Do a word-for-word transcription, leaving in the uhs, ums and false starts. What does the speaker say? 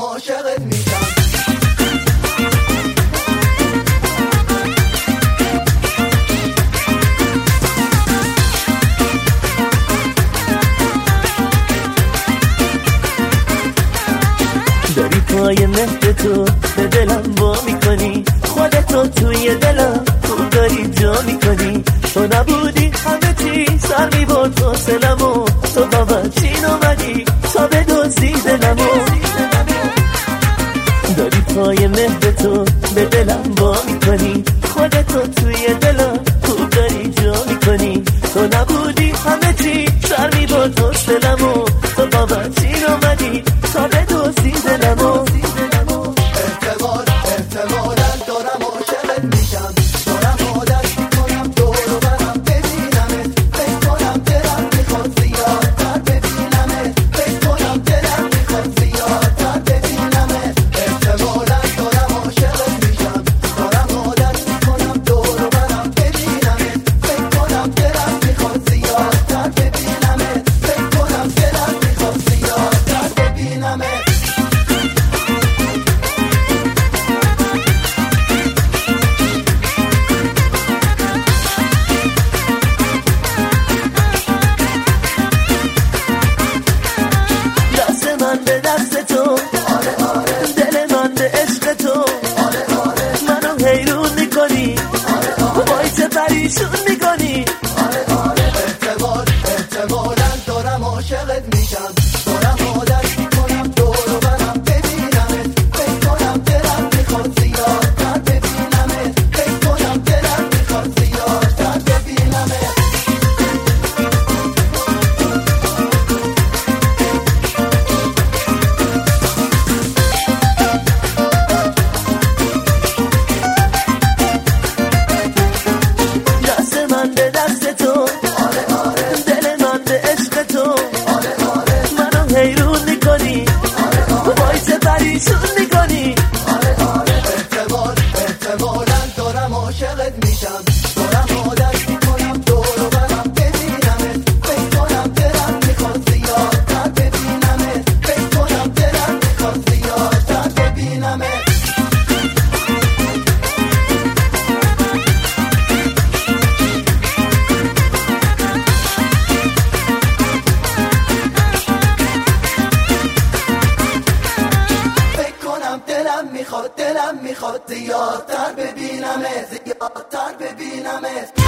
عاشقت میشم. داری پای مهر تو به دلم با میکنی، خودتو توی دلم خوب داری جا میکنی. تو نبودی همه چی سر میبرد حوصلمو، تو بابا چین اومدی تا بدزدی دلمو. داری پای مهر تو به دلم با میکنی، خودتو توی دلم خوب داری جا میکنی. تو نبودی همه چی سر میبرد حوصلمو، تو بابا چین اومدی تا بدزدی دلمو. احتمال احتمالاً دارم عاشقت میشم، دارم عادت میکنم دور و برم ببینمت، فکر کنم دلم میخواد زیادتر ببینمت، فکر کنم دلم میخواد زیادتر ببینمت. احتمالاً دارم عاشقت میشم، دارم عادت میکنم دور و برم ببینمت، فکر کنم دلم میخواد زیادتر ببینمت، فکر کنم دلم میخواد زیادتر ببینمت. به دست تو آره آره، دل من به عشق تو آره آره، منو حیرون میکنی آره آره، وای چه پریشون میکنی آره آره. احتمال احتمالاً دارم عاشقت میشم، دارم عادت میکنم دور و برم ببینمت، فکر کنم دلم میخواد زیادتر ببینمت، فکر کنم دلم میخواد زیادتر ببینمت. به دست تو آره آره، دل من به عشق تو آره آره، منو حیرون میکنی آره آره، وای چه پریشون میکنی آره آره. احتمال احتمالاً دارم عاشقت میشم، دارم عادت میکنم دور و برم ببینمت، فکر کنم دلم میخواد زیادتر ببینمت، فکر کنم دلم میخواد زیادتر ببینمت. دلم میخواد دلم میخواد زیادتر ببینمت، زیادتر ببینمت.